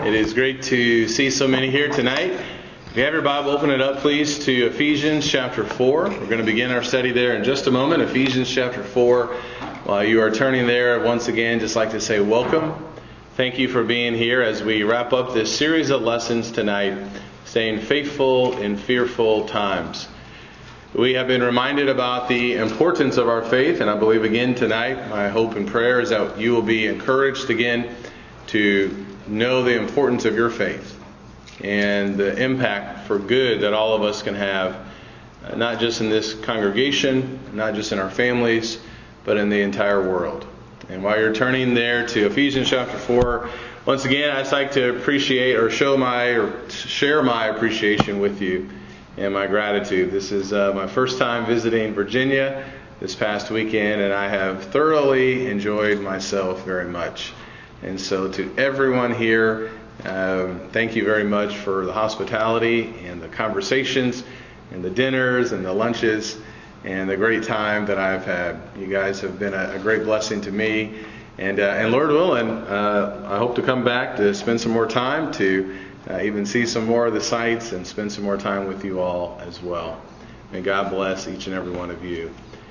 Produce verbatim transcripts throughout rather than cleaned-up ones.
It is great to see so many here tonight. If you have your Bible, open it up, please, to Ephesians chapter four. We're going to begin our study there in just a moment. Ephesians chapter four. While you are turning there, once again, just like to say welcome. Thank you for being here as we wrap up this series of lessons tonight, staying faithful in fearful times. We have been reminded about the importance of our faith, and I believe again tonight, my hope and prayer is that you will be encouraged again to know the importance of your faith and the impact for good that all of us can have, uh, not just in this congregation, not just in our families, but in the entire world. And while you're turning there to Ephesians chapter four, once again, I'd like to appreciate or show my or share my appreciation with you and my gratitude. This is uh, my first time visiting Virginia this past weekend, and I have thoroughly enjoyed myself very much. And so to everyone here, um, thank you very much for the hospitality and the conversations and the dinners and the lunches and the great time that I've had. You guys have been a, a great blessing to me. And, uh, and Lord willing, uh, I hope to come back to spend some more time, to uh, even see some more of the sights and spend some more time with you all as well. May God bless each and every one of you.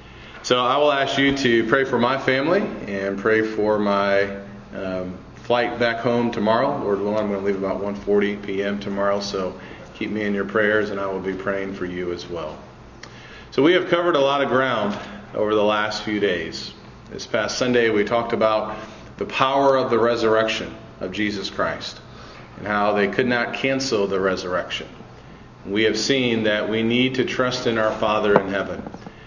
So I will ask you to pray for my family and pray for my Um, flight back home tomorrow. Lord willing, I'm going to leave about one forty p.m. tomorrow, so keep me in your prayers, and I will be praying for you as well. So we have covered a lot of ground over the last few days. This past Sunday, we talked about the power of the resurrection of Jesus Christ and how they could not cancel the resurrection. We have seen that we need to trust in our Father in heaven,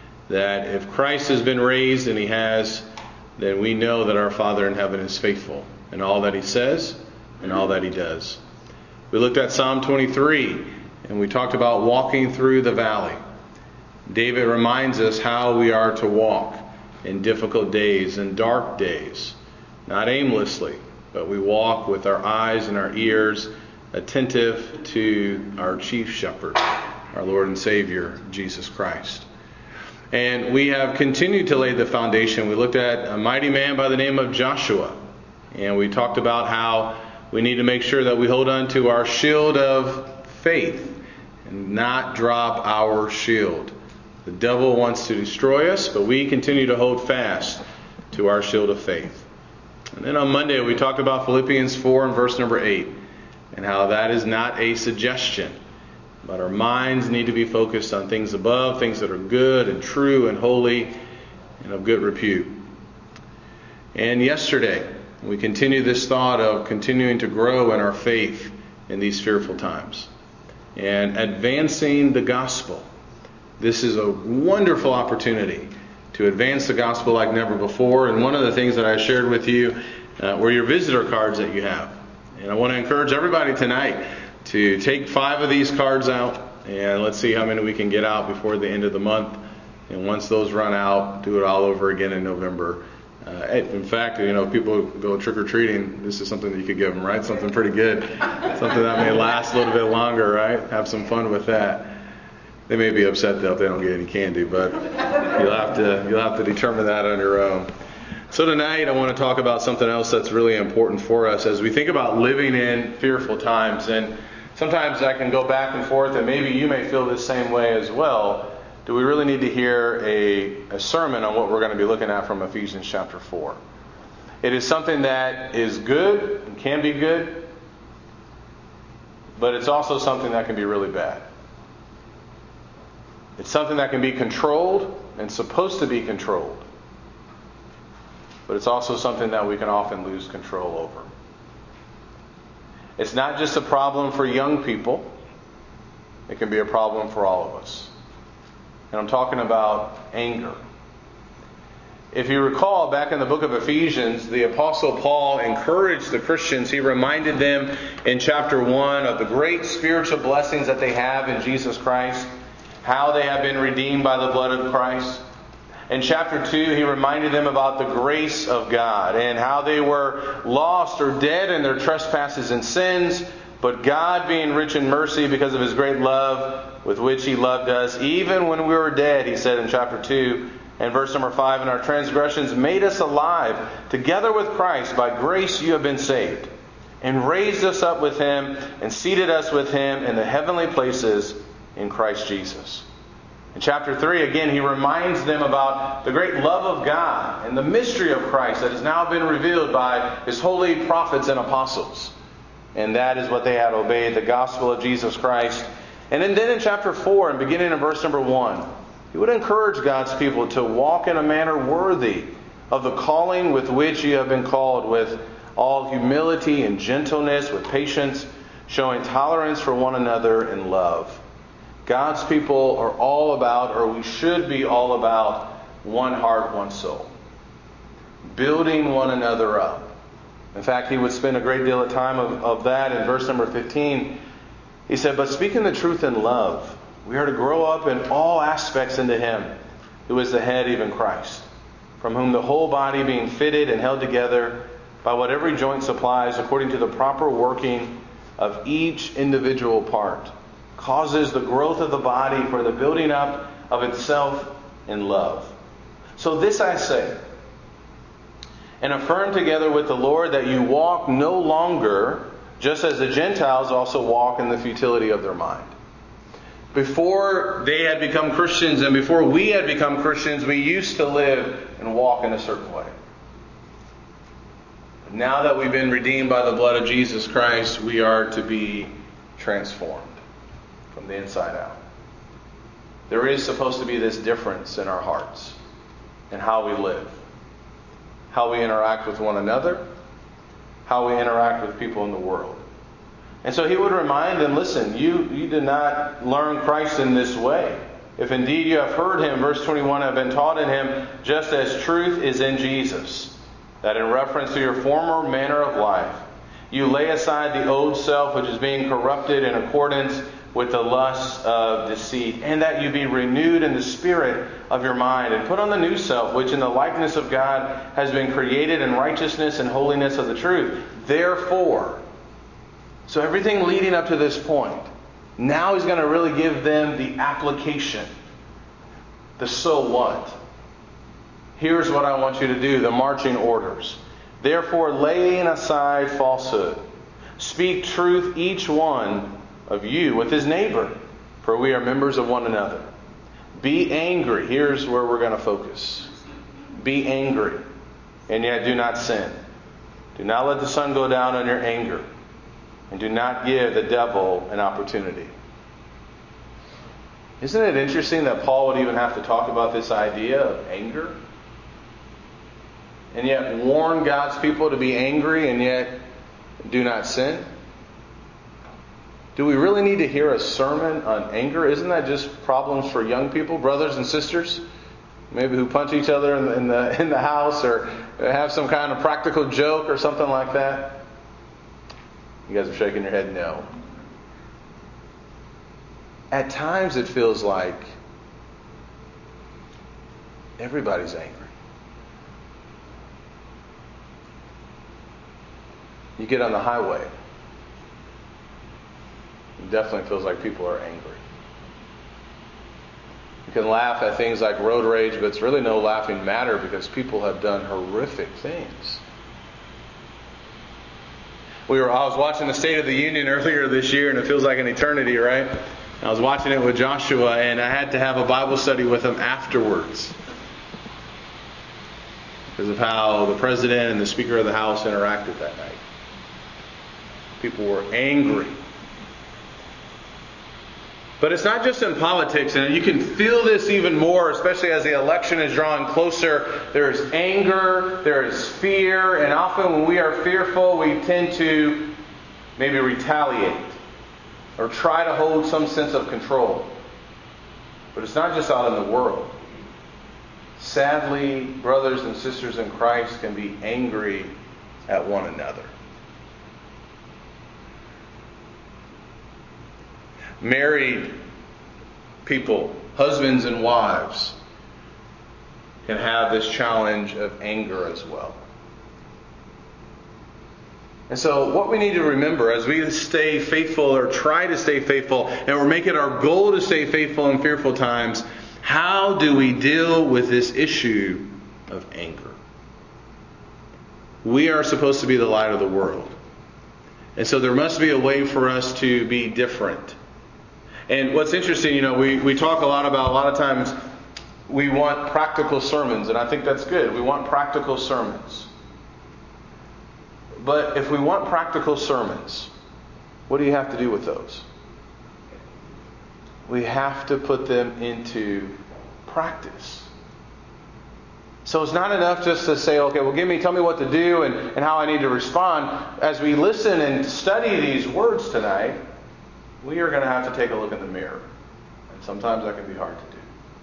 that if Christ has been raised, and He has, then we know that our Father in heaven is faithful in all that He says and all that He does. We looked at Psalm twenty-three, and we talked about walking through the valley. David reminds us how we are to walk in difficult days and dark days, not aimlessly, but we walk with our eyes and our ears attentive to our chief shepherd, our Lord and Savior, Jesus Christ. And we have continued to lay the foundation. We looked at a mighty man by the name of Joshua. And we talked about how we need to make sure that we hold on to our shield of faith and not drop our shield. The devil wants to destroy us, but we continue to hold fast to our shield of faith. And then on Monday we talked about Philippians four and verse number eight, and how that is not a suggestion, but our minds need to be focused on things above, things that are good and true and holy and of good repute. And yesterday, we continued this thought of continuing to grow in our faith in these fearful times and advancing the gospel. This is a wonderful opportunity to advance the gospel like never before. And one of the things that I shared with you uh, were your visitor cards that you have. And I want to encourage everybody tonight to take five of these cards out, and let's see how many we can get out before the end of the month. And once those run out, do it all over again in November. Uh, in fact, you know, if people go trick-or-treating, this is something that you could give them, right? Something pretty good. Something that may last a little bit longer, right? Have some fun with that. They may be upset though if they don't get any candy, but you'll have to you'll have to determine that on your own. So tonight I want to talk about something else that's really important for us as we think about living in fearful times. And sometimes I can go back and forth, and maybe you may feel the same way as well. Do we really need to hear a, a sermon on what we're going to be looking at from Ephesians chapter four? It is something that is good and can be good, but it's also something that can be really bad. It's something that can be controlled and supposed to be controlled, but it's also something that we can often lose control over. It's not just a problem for young people. It can be a problem for all of us. And I'm talking about anger. If you recall, back in the book of Ephesians, the Apostle Paul encouraged the Christians. He reminded them in chapter one of the great spiritual blessings that they have in Jesus Christ, how they have been redeemed by the blood of Christ. In chapter two, he reminded them about the grace of God and how they were lost or dead in their trespasses and sins, but God, being rich in mercy because of His great love with which He loved us, even when we were dead, he said in chapter two and verse number five, and our transgressions made us alive together with Christ. By grace you have been saved, and raised us up with Him and seated us with Him in the heavenly places in Christ Jesus. In chapter three, again, he reminds them about the great love of God and the mystery of Christ that has now been revealed by His holy prophets and apostles. And that is what they had obeyed, the gospel of Jesus Christ. And then, then in chapter four, and beginning in verse number one, he would encourage God's people to walk in a manner worthy of the calling with which you have been called, with all humility and gentleness, with patience, showing tolerance for one another in love. God's people are all about, or we should be all about, one heart, one soul. Building one another up. In fact, he would spend a great deal of time of, of that in verse number fifteen. He said, "But speaking the truth in love, we are to grow up in all aspects into Him, who is the head, even Christ, from whom the whole body being fitted and held together by what every joint supplies, according to the proper working of each individual part, causes the growth of the body for the building up of itself in love. So this I say, and affirm together with the Lord, that you walk no longer just as the Gentiles also walk in the futility of their mind." Before they had become Christians and before we had become Christians, we used to live and walk in a certain way. Now that we've been redeemed by the blood of Jesus Christ, we are to be transformed from the inside out. There is supposed to be this difference in our hearts and how we live, how we interact with one another, how we interact with people in the world. And so he would remind them, listen, you, you did not learn Christ in this way. If indeed you have heard Him, verse twenty-one, have been taught in Him, just as truth is in Jesus, that in reference to your former manner of life, you lay aside the old self, which is being corrupted in accordance with the lusts of deceit, and that you be renewed in the spirit of your mind, and put on the new self, which in the likeness of God has been created in righteousness and holiness of the truth. Therefore, so everything leading up to this point, now he's going to really give them the application. The so what. Here's what I want you to do, the marching orders. Therefore, laying aside falsehood, speak truth each one of you with his neighbor, for we are members of one another. Be angry. Here's where we're going to focus. Be angry, and yet do not sin. Do not let the sun go down on your anger, and do not give the devil an opportunity. Isn't it interesting that Paul would even have to talk about this idea of anger? And yet warn God's people to be angry and yet do not sin? Do we really need to hear a sermon on anger? Isn't that just problems for young people, brothers and sisters? Maybe who punch each other in the, in the, in the house, or have some kind of practical joke or something like that? You guys are shaking your head no. At times it feels like everybody's angry. You get on the highway, it definitely feels like people are angry. You can laugh at things like road rage, but it's really no laughing matter because people have done horrific things. We were, I was watching the State of the Union earlier this year, and it feels like an eternity, right? I was watching it with Joshua, and I had to have a Bible study with him afterwards because of how the President and the Speaker of the House interacted that night. People were angry. But it's not just in politics, and you can feel this even more, especially as the election is drawing closer. There is anger, there is fear, and often when we are fearful, we tend to maybe retaliate or try to hold some sense of control. But it's not just out in the world. Sadly, brothers and sisters in Christ can be angry at one another. Married people, husbands and wives, can have this challenge of anger as well. And so what we need to remember as we stay faithful or try to stay faithful, and we're making our goal to stay faithful in fearful times, how do we deal with this issue of anger? We are supposed to be the light of the world. And so there must be a way for us to be different. And what's interesting, you know, we, we talk a lot about, a lot of times, we want practical sermons, and I think that's good. We want practical sermons. But if we want practical sermons, what do you have to do with those? We have to put them into practice. So it's not enough just to say, okay, well, give me, tell me what to do and, and how I need to respond. As we listen and study these words tonight, we are going to have to take a look in the mirror. And sometimes that can be hard to do.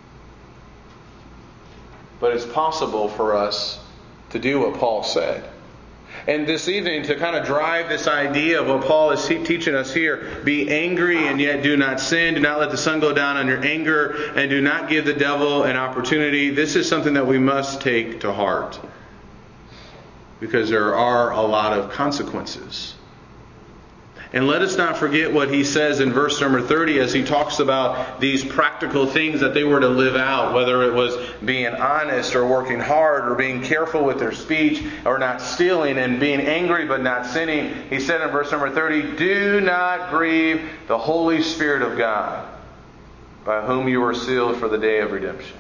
But it's possible for us to do what Paul said. And this evening, to kind of drive this idea of what Paul is teaching us here, be angry and yet do not sin. Do not let the sun go down on your anger, and do not give the devil an opportunity. This is something that we must take to heart, because there are a lot of consequences. And let us not forget what he says in verse number thirty as he talks about these practical things that they were to live out, whether it was being honest or working hard or being careful with their speech or not stealing and being angry but not sinning. He said in verse number thirty, do not grieve the Holy Spirit of God, by whom you are sealed for the day of redemption.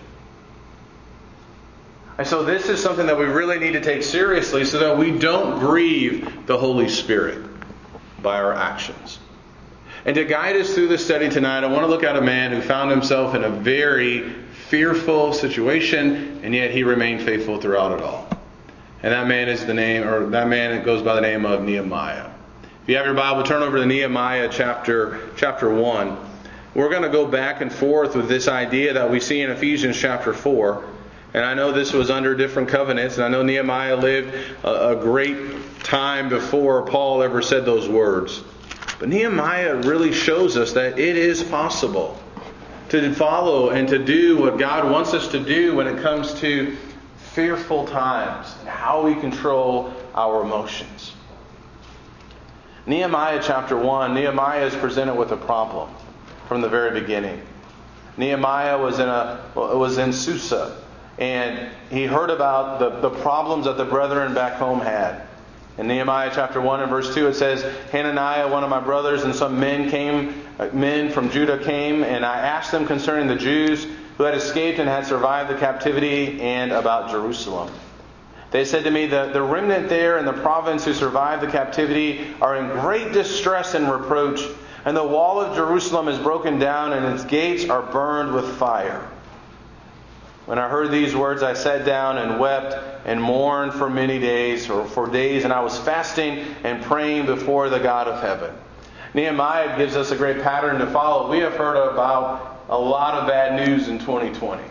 And so this is something that we really need to take seriously so that we don't grieve the Holy Spirit by our actions. And to guide us through this study tonight, I want to look at a man who found himself in a very fearful situation, and yet he remained faithful throughout it all. And that man is the name, or that man it goes by the name of Nehemiah. If you have your Bible, turn over to Nehemiah chapter chapter one. We're going to go back and forth with this idea that we see in Ephesians chapter four. And I know this was under different covenants, and I know Nehemiah lived a, a great time before Paul ever said those words. But Nehemiah really shows us that it is possible to follow and to do what God wants us to do when it comes to fearful times and how we control our emotions. Nehemiah chapter one, Nehemiah is presented with a problem from the very beginning. Nehemiah was in a was in Susa, and he heard about the, the problems that the brethren back home had. In Nehemiah chapter one and verse two, it says, Hananiah, one of my brothers, and some men came, men from Judah came, and I asked them concerning the Jews who had escaped and had survived the captivity, and about Jerusalem. They said to me, the, the remnant there in the province who survived the captivity are in great distress and reproach, and the wall of Jerusalem is broken down, and its gates are burned with fire. When I heard these words, I sat down and wept and mourned for many days, or for days, and I was fasting and praying before the God of heaven. Nehemiah gives us a great pattern to follow. We have heard about a lot of bad news in twenty twenty.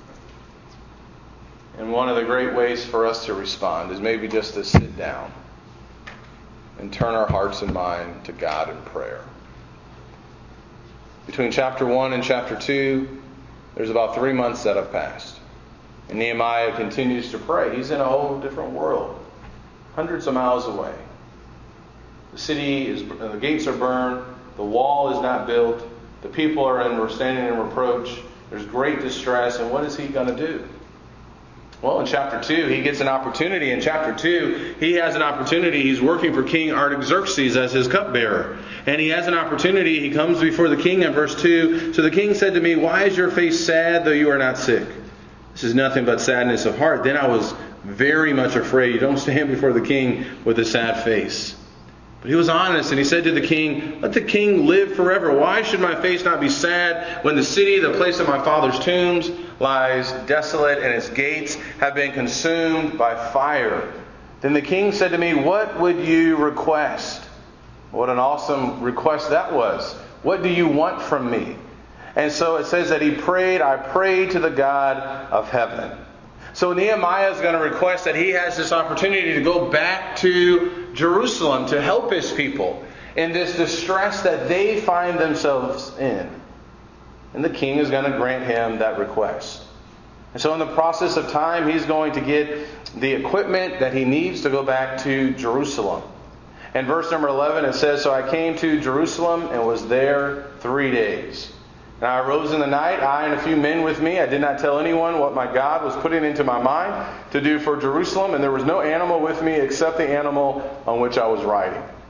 And one of the great ways for us to respond is maybe just to sit down and turn our hearts and mind to God in prayer. Between chapter one and chapter two, there's about three months that have passed. And Nehemiah continues to pray. He's in a whole different world, hundreds of miles away. The city is, the gates are burned. The wall is not built. The people are in, we're standing in reproach. There's great distress. And what is he going to do? Well, in chapter two, he gets an opportunity. In chapter two, he has an opportunity. He's working for King Artaxerxes as his cupbearer. And he has an opportunity. He comes before the king in verse two. So the king said to me, why is your face sad, though you are not sick? This is nothing but sadness of heart. Then I was very much afraid. You don't stand before the king with a sad face. But he was honest, and he said to the king, let the king live forever. Why should my face not be sad when the city, the place of my father's tombs, lies desolate and its gates have been consumed by fire? Then the king said to me, what would you request? What an awesome request that was. What do you want from me? And so it says that he prayed, I prayed to the God of heaven. So Nehemiah is going to request that he has this opportunity to go back to Jerusalem to help his people in this distress that they find themselves in. And the king is going to grant him that request. And so in the process of time, he's going to get the equipment that he needs to go back to Jerusalem. In verse number eleven, it says, so I came to Jerusalem and was there three days. And I arose in the night, I and a few men with me. I did not tell anyone what my God was putting into my mind to do for Jerusalem. And there was no animal with me except the animal on which I was riding.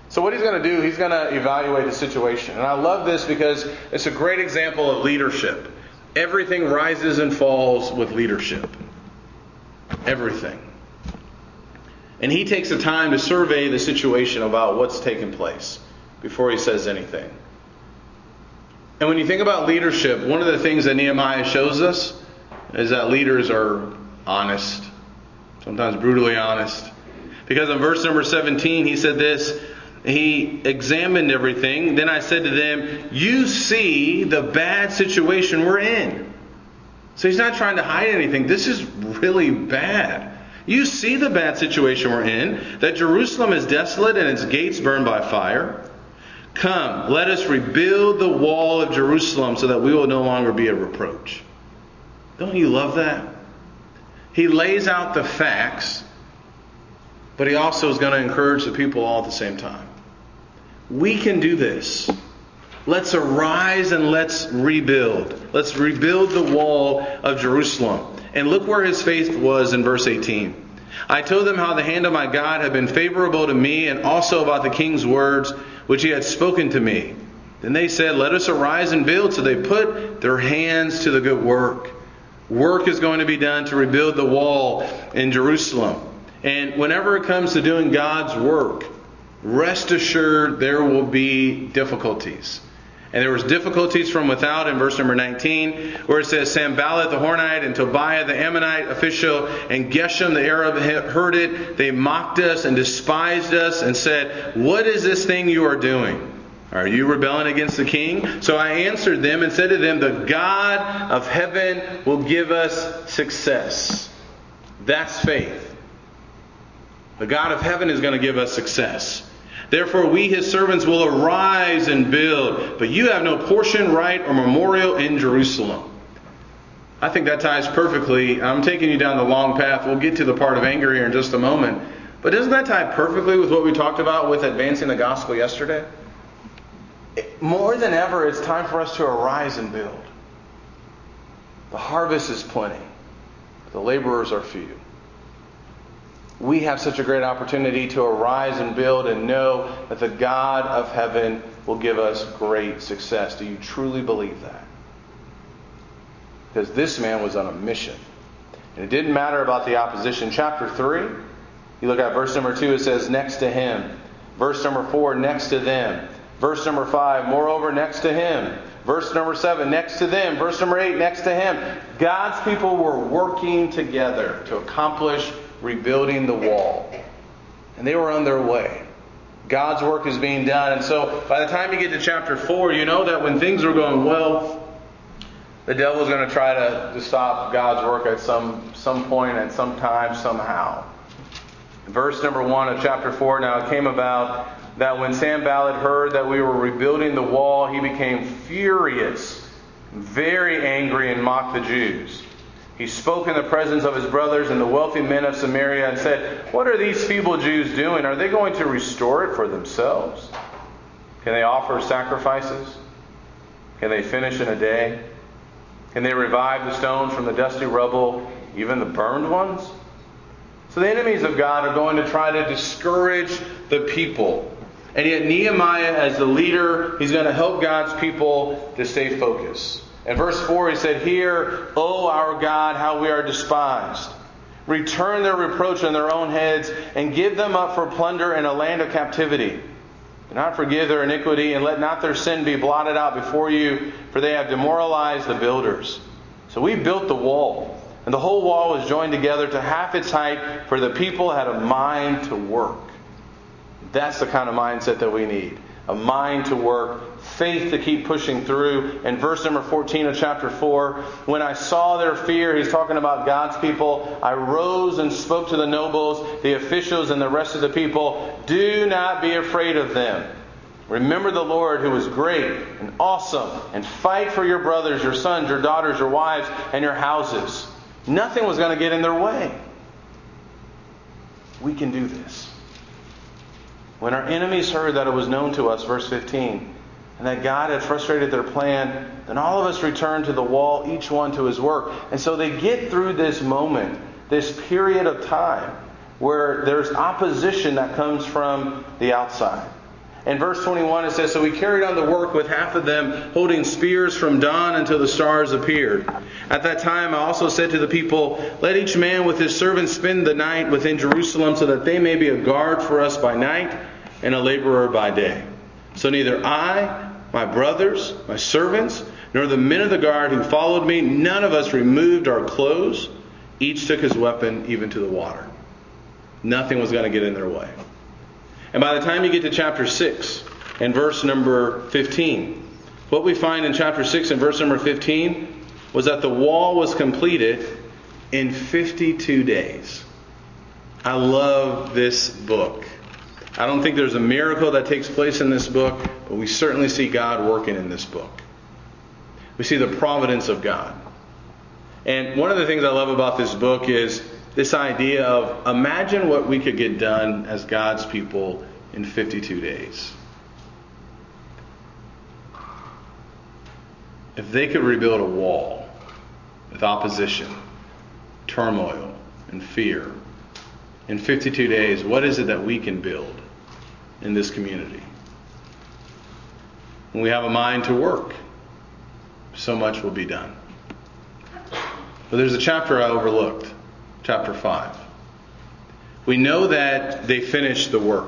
So what he's going to do, he's going to evaluate the situation. And I love this because it's a great example of leadership. Everything rises and falls with leadership. Everything. And he takes the time to survey the situation about what's taking place before he says anything. And when you think about leadership, one of the things that Nehemiah shows us is that leaders are honest. Sometimes brutally honest. Because in verse number seventeen, he said this, he examined everything. Then I said to them, you see the bad situation we're in. So he's not trying to hide anything. This is really bad. You see the bad situation we're in, that Jerusalem is desolate and its gates burned by fire. Come, let us rebuild the wall of Jerusalem so that we will no longer be a reproach. Don't you love that? He lays out the facts, but he also is going to encourage the people all at the same time. We can do this. Let's arise and let's rebuild. Let's rebuild the wall of Jerusalem. And look where his faith was in verse eighteen. I told them how the hand of my God had been favorable to me, and also about the king's words which he had spoken to me. Then they said, let us arise and build. So they put their hands to the good work. Work is going to be done to rebuild the wall in Jerusalem. And whenever it comes to doing God's work, rest assured there will be difficulties. And there was difficulties from without in verse number nineteen, where it says, Sanballat the Hornite and Tobiah the Ammonite official and Geshem the Arab heard it. They mocked us and despised us and said, what is this thing you are doing? Are you rebelling against the king? So I answered them and said to them, the God of heaven will give us success. That's faith. The God of heaven is going to give us success. Therefore we, his servants, will arise and build. But you have no portion, right, or memorial in Jerusalem. I think that ties perfectly. I'm taking you down the long path. We'll get to the part of anger here in just a moment. But doesn't that tie perfectly with what we talked about with advancing the gospel yesterday? More than ever, it's time for us to arise and build. The harvest is plenty. The laborers are few. We have such a great opportunity to arise and build and know that the God of heaven will give us great success. Do you truly believe that? Because this man was on a mission. And it didn't matter about the opposition. Chapter three, you look at verse number two, it says, next to him. Verse number four, next to them. Verse number five, moreover, next to him. Verse number seven, next to them. Verse number eight, next to him. God's people were working together to accomplish rebuilding the wall. And they were on their way. God's work is being done. And so by the time you get to chapter four, you know that when things are going well, the devil's going to try to, to stop God's work at some, some point, at some time, somehow. Verse number one of chapter four, now it came about that when Sanballat heard that we were rebuilding the wall, he became furious, very angry, and mocked the Jews. He spoke in the presence of his brothers and the wealthy men of Samaria and said, what are these feeble Jews doing? Are they going to restore it for themselves? Can they offer sacrifices? Can they finish in a day? Can they revive the stones from the dusty rubble, even the burned ones? So the enemies of God are going to try to discourage the people. And yet Nehemiah, as the leader, he's going to help God's people to stay focused. In verse four, he said, hear, O our God, how we are despised. Return their reproach on their own heads and give them up for plunder in a land of captivity. Do not forgive their iniquity, and let not their sin be blotted out before you, for they have demoralized the builders. So we built the wall, and the whole wall was joined together to half its height, for the people had a mind to work. That's the kind of mindset that we need. A mind to work, faith to keep pushing through. In verse number fourteen of chapter four, when I saw their fear, he's talking about God's people, I rose and spoke to the nobles, the officials, and the rest of the people. Do not be afraid of them. Remember the Lord who is great and awesome, and fight for your brothers, your sons, your daughters, your wives, and your houses. Nothing was going to get in their way. We can do this. When our enemies heard that it was known to us, verse fifteen, and that God had frustrated their plan, then all of us returned to the wall, each one to his work. And so they get through this moment, this period of time, where there's opposition that comes from the outside. In verse twenty-one it says, "So we carried on the work with half of them holding spears from dawn until the stars appeared. At that time I also said to the people, 'Let each man with his servant spend the night within Jerusalem, so that they may be a guard for us by night and a laborer by day.' So neither I, my brothers, my servants, nor the men of the guard who followed me, none of us removed our clothes. Each took his weapon even to the water." Nothing was going to get in their way. And by the time you get to chapter six and verse number fifteen, what we find in chapter six and verse number fifteen was that the wall was completed in fifty-two days. I love this book. I don't think there's a miracle that takes place in this book, but we certainly see God working in this book. We see the providence of God. And one of the things I love about this book is this idea of imagine what we could get done as God's people in fifty-two days. If they could rebuild a wall with opposition, turmoil, and fear in fifty-two days, what is it that we can build in this community? When we have a mind to work, so much will be done. But there's a chapter I overlooked. Chapter five. We know that they finished the work.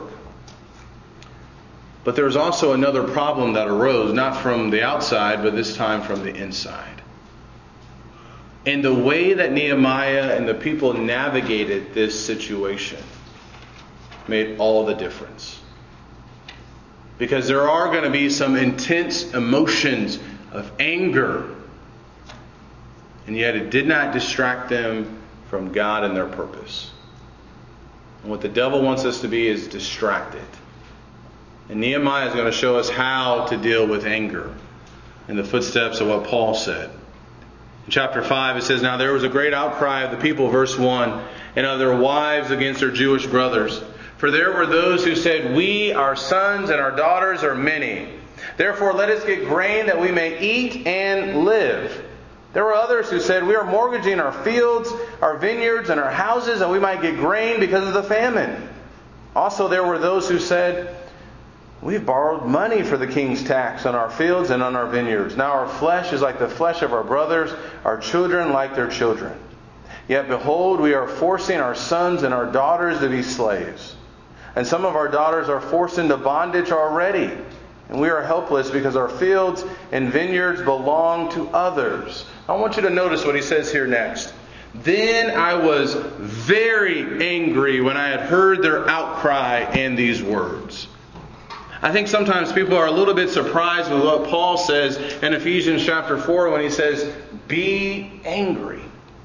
But there was also another problem that arose, not from the outside, but this time from the inside. And the way that Nehemiah and the people navigated this situation made all the difference. Because there are going to be some intense emotions of anger. And yet it did not distract them from God and their purpose. And what the devil wants us to be is distracted. And Nehemiah is going to show us how to deal with anger in the footsteps of what Paul said. In chapter five it says, "Now there was a great outcry of the people," verse one, "and of their wives against their Jewish brothers. For there were those who said, 'We, our sons and our daughters are many. Therefore let us get grain that we may eat and live.' There were others who said, 'We are mortgaging our fields, our vineyards, and our houses, and we might get grain because of the famine.' Also there were those who said, 'We've borrowed money for the king's tax on our fields and on our vineyards. Now our flesh is like the flesh of our brothers, our children like their children. Yet behold, we are forcing our sons and our daughters to be slaves. And some of our daughters are forced into bondage already. And we are helpless because our fields and vineyards belong to others.'" I want you to notice what he says here next. "Then I was very angry when I had heard their outcry and these words." I think sometimes people are a little bit surprised with what Paul says in Ephesians chapter four when he says, "Be angry."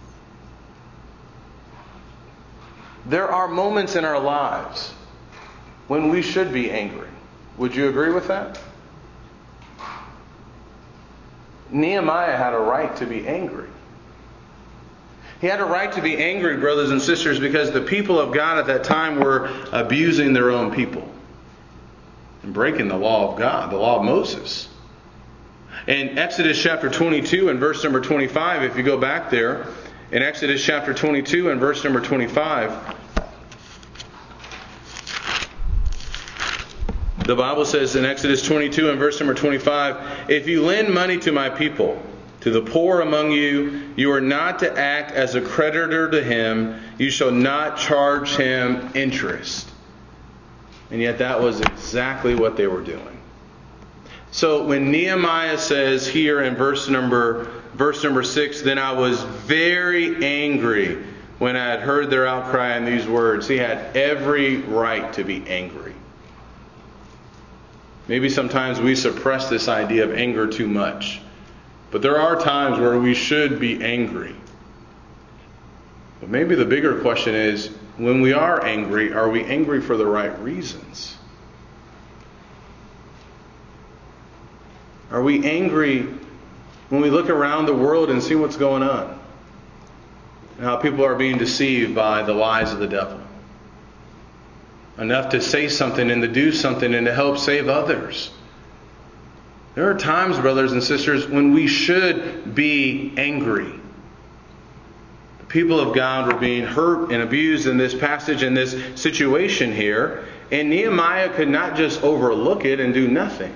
There are moments in our lives when we should be angry. Would you agree with that? Nehemiah had a right to be angry. He had a right to be angry, brothers and sisters, because the people of God at that time were abusing their own people and breaking the law of God, the law of Moses. In Exodus chapter twenty-two and verse number twenty-five, if you go back there, in Exodus chapter twenty-two and verse number twenty-five, the Bible says in Exodus twenty-two and verse number twenty-five, "If you lend money to my people, to the poor among you, you are not to act as a creditor to him. You shall not charge him interest." And yet that was exactly what they were doing. So when Nehemiah says here in verse number verse number six, "Then I was very angry when I had heard their outcry and these words," he had every right to be angry. Maybe sometimes we suppress this idea of anger too much. But there are times where we should be angry. But maybe the bigger question is, when we are angry, are we angry for the right reasons? Are we angry when we look around the world and see what's going on? And how people are being deceived by the lies of the devil? Enough to say something and to do something and to help save others. There are times, brothers and sisters, when we should be angry. The people of God were being hurt and abused in this passage, in this situation here. And Nehemiah could not just overlook it and do nothing.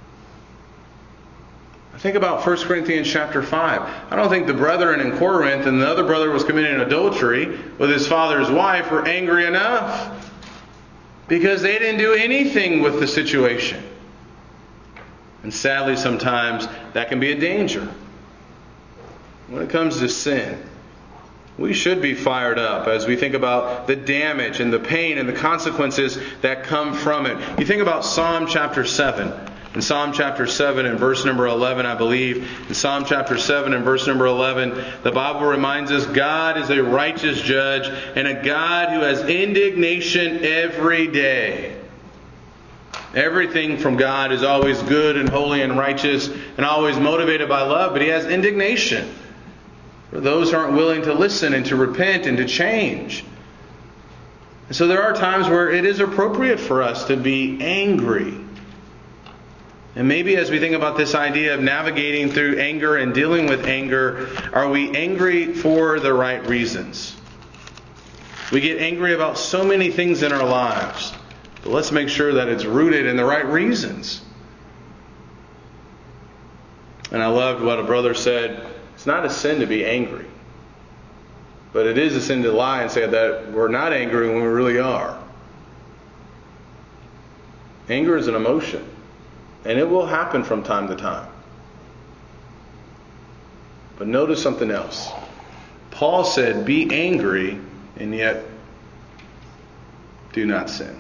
Think about First Corinthians chapter five. I don't think the brethren in Corinth and the other brother was committing adultery with his father's wife were angry enough, because they didn't do anything with the situation. And sadly, sometimes that can be a danger. When it comes to sin, we should be fired up as we think about the damage and the pain and the consequences that come from it. You think about Psalm chapter seven. In Psalm chapter seven and verse number eleven, I believe, in Psalm chapter seven and verse number eleven, the Bible reminds us God is a righteous judge and a God who has indignation every day. Everything from God is always good and holy and righteous and always motivated by love, but He has indignation for those who aren't willing to listen and to repent and to change. And so there are times where it is appropriate for us to be angry. And maybe as we think about this idea of navigating through anger and dealing with anger, are we angry for the right reasons? We get angry about so many things in our lives, but let's make sure that it's rooted in the right reasons. And I loved what a brother said. It's not a sin to be angry, but it is a sin to lie and say that we're not angry when we really are. Anger is an emotion. And it will happen from time to time. But notice something else. Paul said, be angry, and yet do not sin.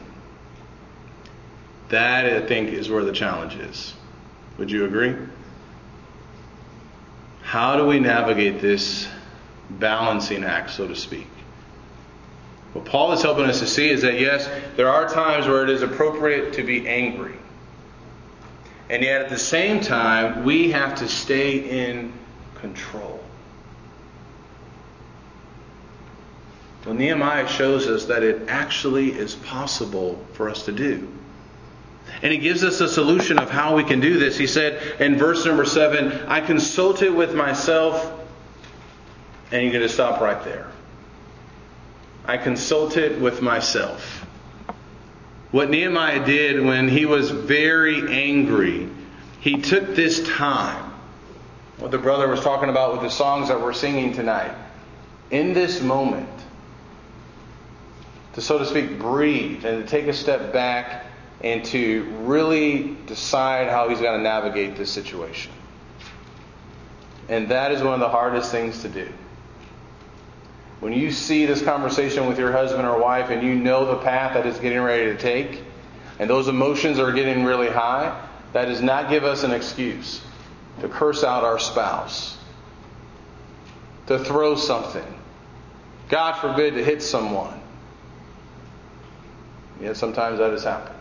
That, I think, is where the challenge is. Would you agree? How do we navigate this balancing act, so to speak? What Paul is helping us to see is that, yes, there are times where it is appropriate to be angry. And yet at the same time, we have to stay in control. Well, Nehemiah shows us that it actually is possible for us to do. And he gives us a solution of how we can do this. He said in verse number seven, I consulted with myself, and you're going to stop right there. I consulted with myself. What Nehemiah did when he was very angry, he took this time. What the brother was talking about with the songs that we're singing tonight. In this moment, to, so to speak, breathe and to take a step back and to really decide how he's going to navigate this situation. And that is one of the hardest things to do. When you see this conversation with your husband or wife and you know the path that it's getting ready to take, and those emotions are getting really high, that does not give us an excuse to curse out our spouse, to throw something, God forbid, to hit someone. Yet sometimes that has happened.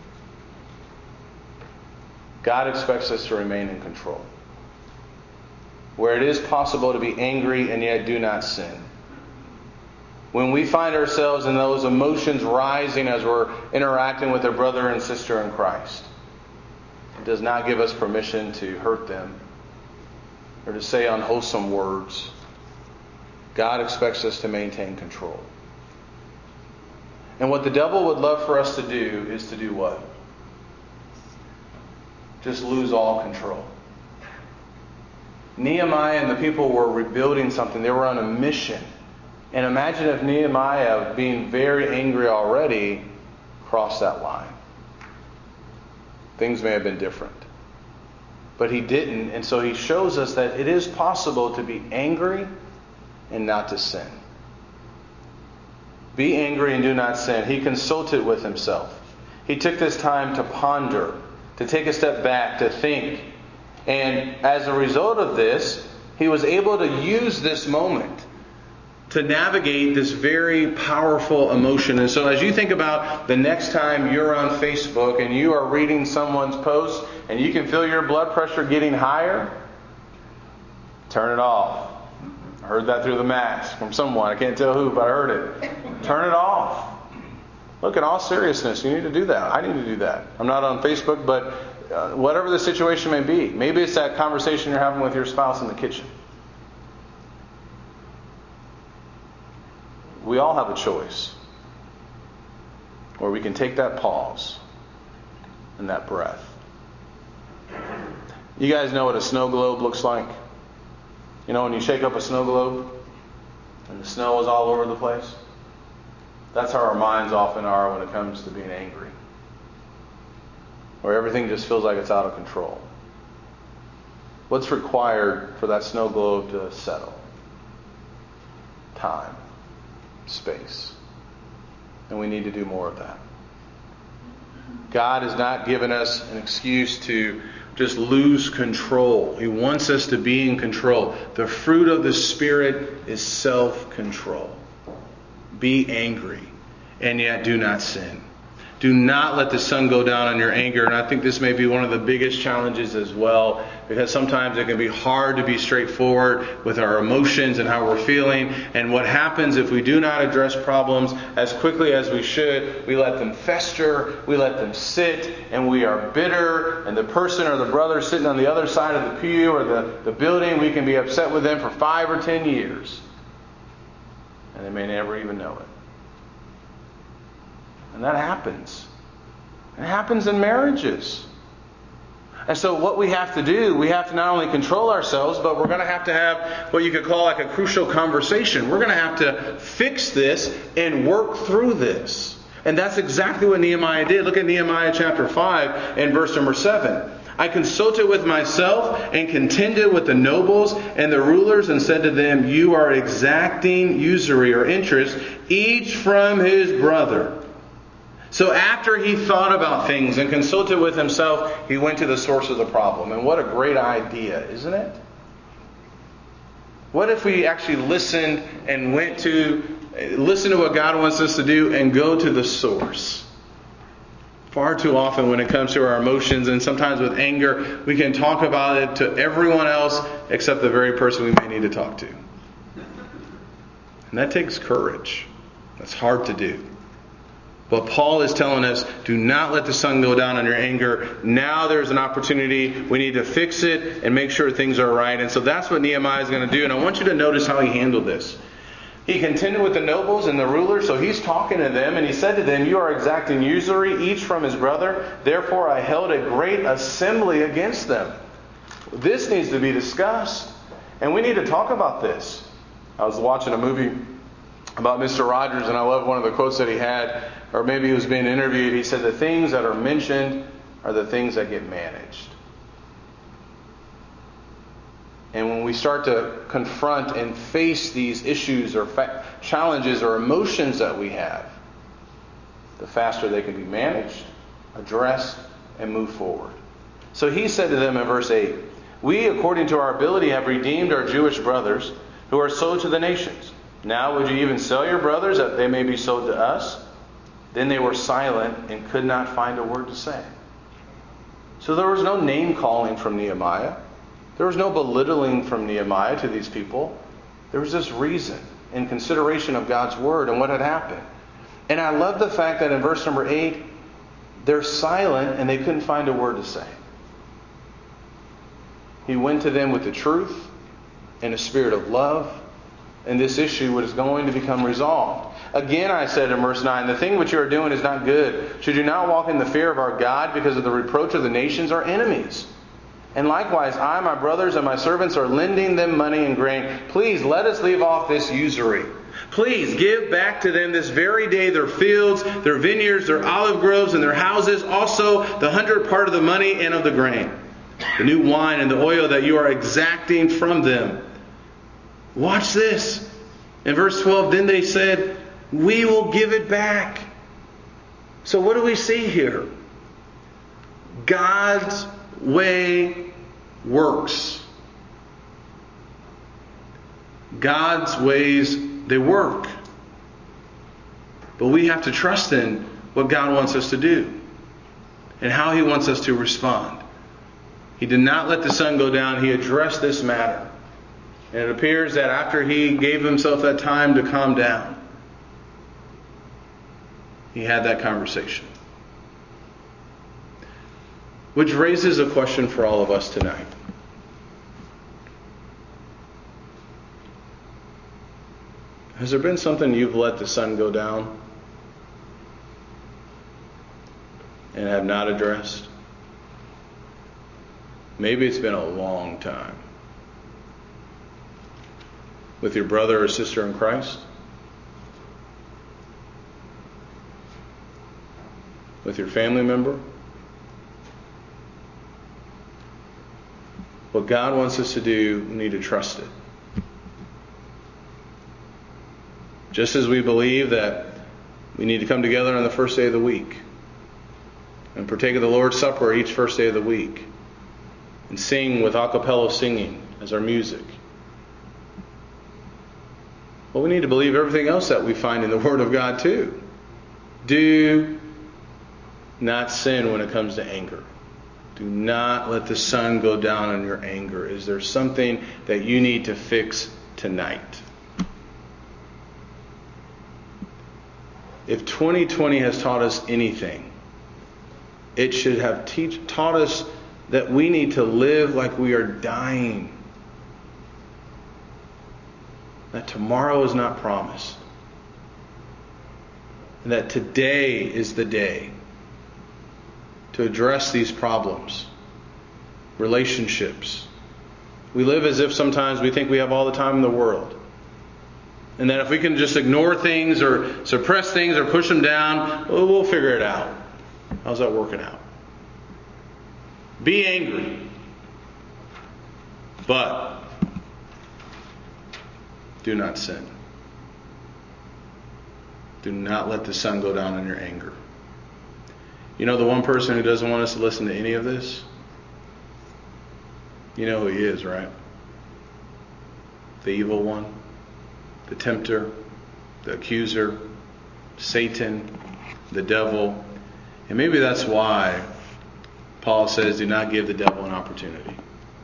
God expects us to remain in control. Where it is possible to be angry and yet do not sin. When we find ourselves in those emotions rising as we're interacting with a brother and sister in Christ, it does not give us permission to hurt them or to say unwholesome words. God expects us to maintain control. And what the devil would love for us to do is to do what? Just lose all control. Nehemiah and the people were rebuilding something. They were on a mission. And imagine if Nehemiah, being very angry already, crossed that line. Things may have been different. But he didn't, and so he shows us that it is possible to be angry and not to sin. Be angry and do not sin. He consulted with himself. He took this time to ponder, to take a step back, to think. And as a result of this, he was able to use this moment to navigate this very powerful emotion. And so as you think about the next time you're on Facebook and you are reading someone's post and you can feel your blood pressure getting higher, turn it off. I heard that through the mask from someone. I can't tell who, but I heard it. Turn it off. Look, in all seriousness, you need to do that. I need to do that. I'm not on Facebook, but uh, whatever the situation may be. Maybe it's that conversation you're having with your spouse in the kitchen. We all have a choice. where we can take that pause and that breath. You guys know what a snow globe looks like? You know when you shake up a snow globe and the snow is all over the place? That's how our minds often are when it comes to being angry. Where everything just feels like it's out of control. What's required for that snow globe to settle? Time. Space. And we need to do more of that. God has not given us an excuse to just lose control. He wants us to be in control. The fruit of the Spirit is self-control. Be angry, and yet do not sin. Do not let the sun go down on your anger. And I think this may be one of the biggest challenges as well, because sometimes it can be hard to be straightforward with our emotions and how we're feeling. And what happens if we do not address problems as quickly as we should, we let them fester, we let them sit, and we are bitter. And the person or the brother sitting on the other side of the pew or the, the building, we can be upset with them for five or ten years. And they may never even know it. And that happens. It happens in marriages. And so what we have to do, we have to not only control ourselves, but we're going to have to have what you could call like a crucial conversation. We're going to have to fix this and work through this. And that's exactly what Nehemiah did. Look at Nehemiah chapter five and verse number seven. I consulted with myself and contended with the nobles and the rulers and said to them, you are exacting usury or interest, each from his brother. So after he thought about things and consulted with himself, he went to the source of the problem. And what a great idea, isn't it? What if we actually listened and went to, listen to what God wants us to do and go to the source? Far too often when it comes to our emotions and sometimes with anger, we can talk about it to everyone else except the very person we may need to talk to. And that takes courage. That's hard to do. But Paul is telling us, do not let the sun go down on your anger. Now there's an opportunity. We need to fix it and make sure things are right. And so that's what Nehemiah is going to do. And I want you to notice how he handled this. He contended with the nobles and the rulers. So he's talking to them and he said to them, you are exacting usury, each from his brother. Therefore I held a great assembly against them. This needs to be discussed. And we need to talk about this. I was watching a movie about Mister Rogers, and I love one of the quotes that he had, or maybe he was being interviewed. He said, the things that are mentioned are the things that get managed. And when we start to confront and face these issues or fa- challenges or emotions that we have, the faster they can be managed, addressed, and move forward. So he said to them in verse eight, we, according to our ability, have redeemed our Jewish brothers who are sold to the nations. Now would you even sell your brothers that they may be sold to us? Then they were silent and could not find a word to say. So there was no name calling from Nehemiah. There was no belittling from Nehemiah to these people. There was this reason in consideration of God's word and what had happened. And I love the fact that in verse number eight, they're silent and they couldn't find a word to say. He went to them with the truth and a spirit of love. And this issue was going to become resolved. Again, I said in verse nine, the thing which you are doing is not good. Should you not walk in the fear of our God because of the reproach of the nations, our enemies? And likewise, I, my brothers, and my servants are lending them money and grain. Please let us leave off this usury. Please give back to them this very day their fields, their vineyards, their olive groves, and their houses, also the hundredth part of the money and of the grain, the new wine and the oil that you are exacting from them. Watch this. In verse twelve, then they said, we will give it back. So what do we see here? God's way works. God's ways, they work. But we have to trust in what God wants us to do and how He wants us to respond. He did not let the sun go down. He addressed this matter. And it appears that after he gave himself that time to calm down, he had that conversation. Which raises a question for all of us tonight. Has there been something you've let the sun go down? and have not addressed? Maybe it's been a long time. With your brother or sister in Christ? With your family member? What God wants us to do, we need to trust it. Just as we believe that we need to come together on the first day of the week and partake of the Lord's Supper each first day of the week and sing with a cappella singing as our music. Well, we need to believe everything else that we find in the Word of God too. Do not sin when it comes to anger. Do not let the sun go down on your anger. Is there something that you need to fix tonight? If twenty twenty has taught us anything, it should have teach, taught us that we need to live like we are dying. That tomorrow is not promised. And that today is the day to address these problems. Relationships. We live as if sometimes we think we have all the time in the world. And that if we can just ignore things or suppress things or push them down, well, we'll figure it out. How's that working out? Be angry. But do not sin. Do not let the sun go down on your anger. You know the one person who doesn't want us to listen to any of this? You know who he is, right? The evil one. The tempter, the accuser, Satan, the devil. And maybe that's why Paul says, do not give the devil an opportunity.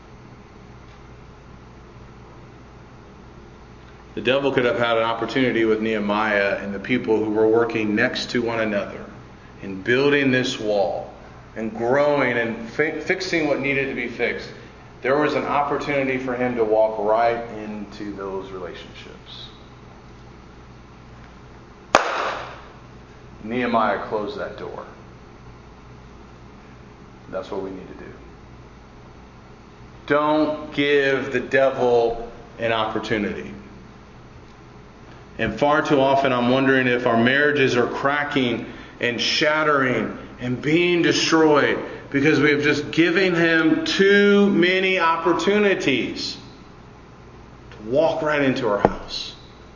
The devil could have had an opportunity with Nehemiah and the people who were working next to one another in building this wall and growing and fi- fixing what needed to be fixed. There was an opportunity for him to walk right into those relationships. Nehemiah closed that door. That's what we need to do. Don't give the devil an opportunity. And far too often I'm wondering if our marriages are cracking and shattering and being destroyed because we have just given him too many opportunities to walk right into our house.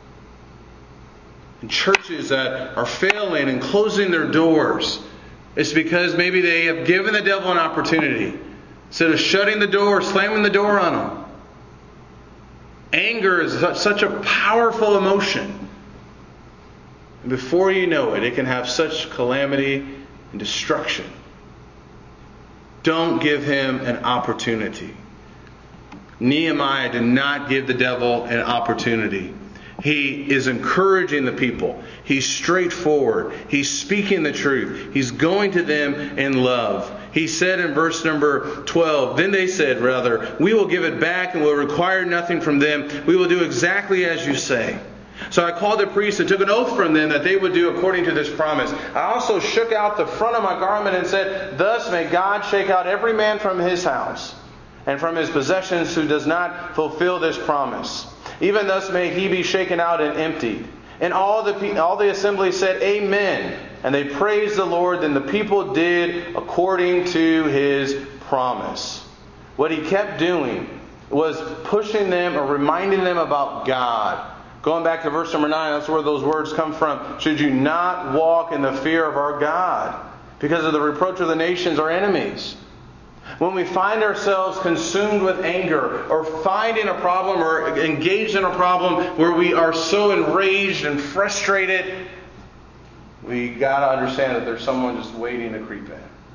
And churches that are failing and closing their doors, it's because maybe they have given the devil an opportunity. Instead of shutting the door, slamming the door on them. Anger is such a powerful emotion. And before you know it, it can have such calamity and destruction. Don't give him an opportunity. Nehemiah did not give the devil an opportunity. He is encouraging the people. He's straightforward. He's speaking the truth. He's going to them in love. He said in verse number twelve, then they said, rather, we will give it back and will require nothing from them. We will do exactly as you say. So I called the priests and took an oath from them that they would do according to this promise. I also shook out the front of my garment and said, thus may God shake out every man from his house and from his possessions who does not fulfill this promise. Even thus may he be shaken out and emptied. And all the all the assembly said, Amen. And they praised the Lord. Then the people did according to his promise. What he kept doing was pushing them or reminding them about God. Going back to verse number nine, that's where those words come from. Should you not walk in the fear of our God because of the reproach of the nations, our enemies? When we find ourselves consumed with anger or finding a problem or engaged in a problem where we are so enraged and frustrated, we got to understand that there's someone just waiting to creep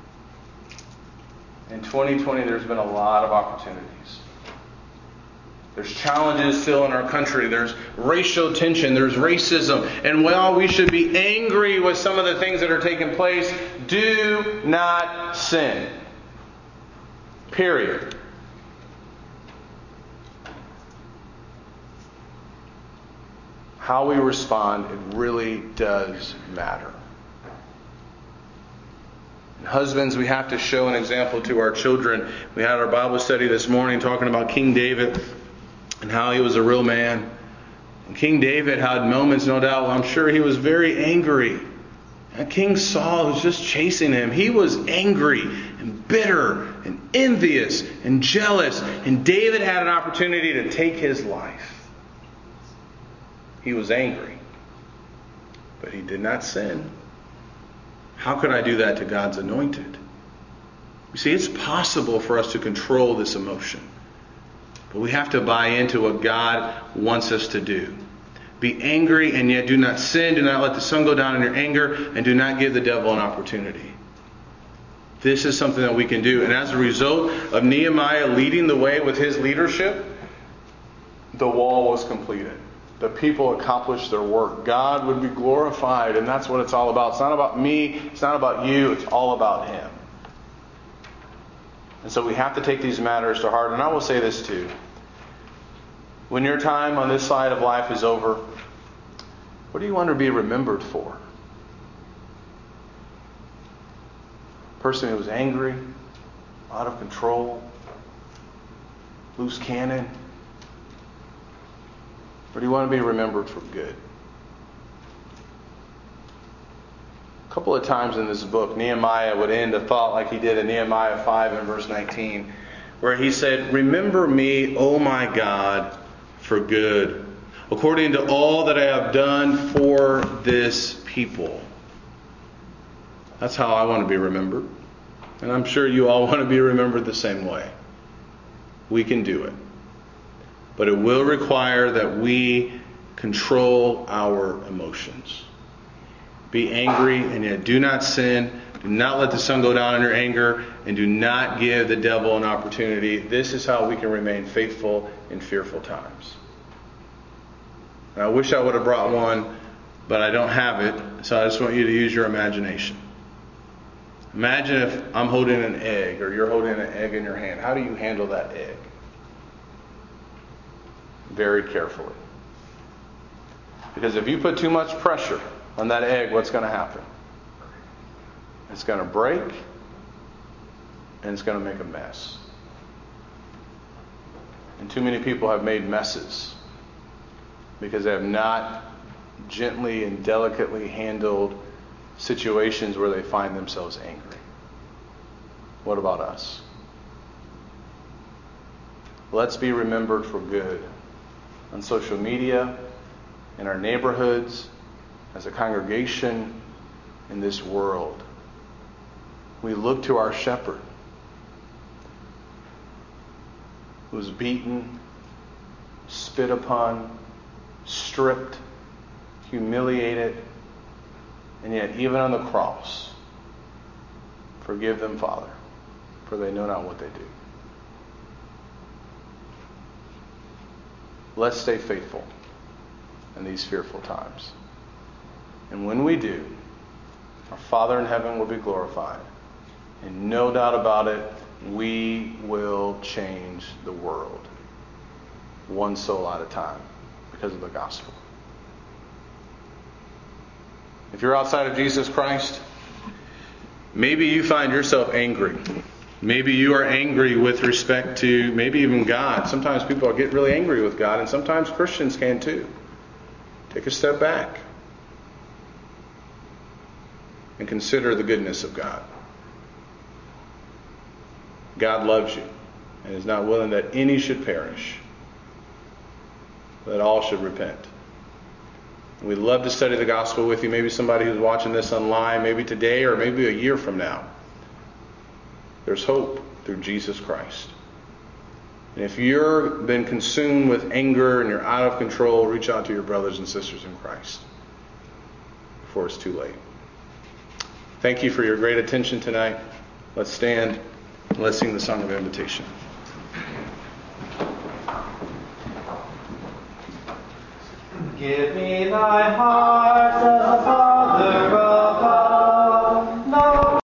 in. In twenty twenty, there's been a lot of opportunities. There's challenges still in our country. There's racial tension. There's racism. And while we should be angry with some of the things that are taking place, do not sin. Period. How we respond, it really does matter. And husbands, we have to show an example to our children. We had our Bible study this morning talking about King David and how he was a real man. And King David had moments, no doubt, I'm sure he was very angry. And King Saul was just chasing him. He was angry and bitter and envious and jealous. And David had an opportunity to take his life. He was angry, but he did not sin. How could I do that to God's anointed? You see, it's possible for us to control this emotion. But we have to buy into what God wants us to do. Be angry and yet do not sin. Do not let the sun go down in your anger. And do not give the devil an opportunity. This is something that we can do. And as a result of Nehemiah leading the way with his leadership, the wall was completed. The people accomplished their work. God would be glorified. And that's what it's all about. It's not about me. It's not about you. It's all about Him. And so we have to take these matters to heart. And I will say this too. When your time on this side of life is over, what do you want to be remembered for? A person who was angry, out of control, loose cannon? Or do you want to be remembered for good? A couple of times in this book, Nehemiah would end a thought like he did in Nehemiah five and verse nineteen, where he said, "Remember me, O my God, for good, according to all that I have done for this people." That's how I want to be remembered. And I'm sure you all want to be remembered the same way. We can do it. But it will require that we control our emotions. Be angry and yet do not sin. Do not let the sun go down in your anger. And do not give the devil an opportunity. This is how we can remain faithful in fearful times. And I wish I would have brought one, but I don't have it. So I just want you to use your imagination. Imagine if I'm holding an egg or you're holding an egg in your hand. How do you handle that egg? Very carefully. Because if you put too much pressure on that egg, what's going to happen? It's going to break and it's going to make a mess. And too many people have made messes because they have not gently and delicately handled situations where they find themselves angry. What about us? Let's be remembered for good on social media, in our neighborhoods, as a congregation, in this world. We look to our shepherd, who was beaten, spit upon, stripped, humiliated, and yet even on the cross, forgive them, Father, for they know not what they do. Let's stay faithful in these fearful times. And when we do, our Father in heaven will be glorified. And no doubt about it, we will change the world. One soul at a time because of the gospel. If you're outside of Jesus Christ, maybe you find yourself angry. Maybe you are angry with respect to maybe even God. Sometimes people get really angry with God, and sometimes Christians can too. Take a step back and consider the goodness of God. God loves you and is not willing that any should perish, but that all should repent. And we'd love to study the gospel with you. Maybe somebody who's watching this online, maybe today or maybe a year from now. There's hope through Jesus Christ. And if you've been consumed with anger and you're out of control, reach out to your brothers and sisters in Christ before it's too late. Thank you for your great attention tonight. Let's stand and let's sing the song of invitation. Give me thy heart.